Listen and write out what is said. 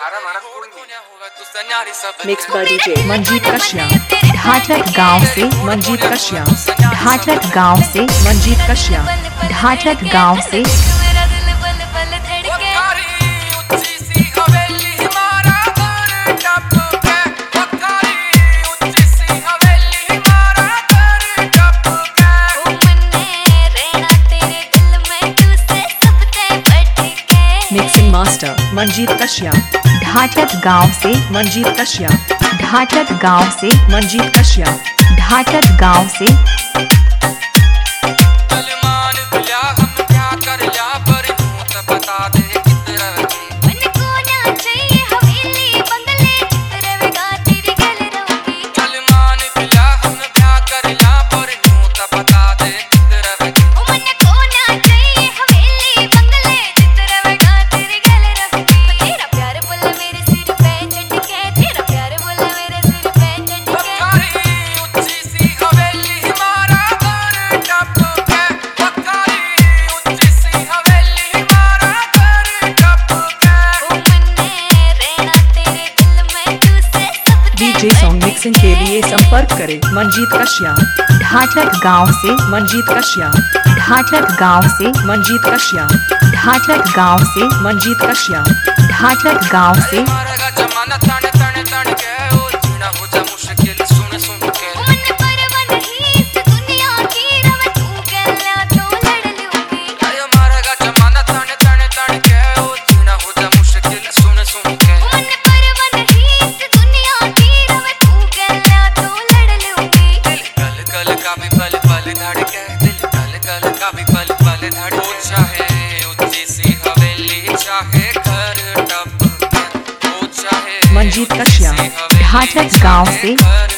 Mix by DJ Manjeet Kashyap. Dhathak गांव से मंजीत कश्यप। ढाठक गांव से मंजीत कश्यप। ढाठक गांव से मिक्सिंग मास्टर मंजीत कश्यप। ढाठक गांव से मंजीत कश्यप। ढाठक गांव से मंजीत कश्यप। ढाठक गांव से डीजे सॉन्ग मिक्सिंग के लिए संपर्क करें मंजीत कश्यप। ढाठक गांव से मंजीत कश्यप। ढाठक गांव से मंजीत कश्यप। ढाठक गांव से मंजीत कश्यप। ढाठक गांव से मंजीत कश्यप। ढाठक गांव से